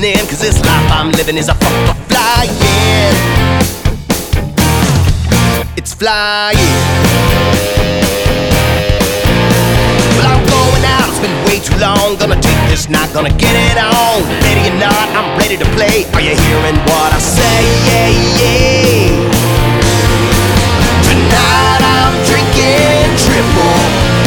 listening, cause this life I'm living is a fuck for flying. It's flying. Well, I'm going out, it's been way too long. Gonna take this night, gonna get it on. Ready or not, I'm ready to play. Are you hearing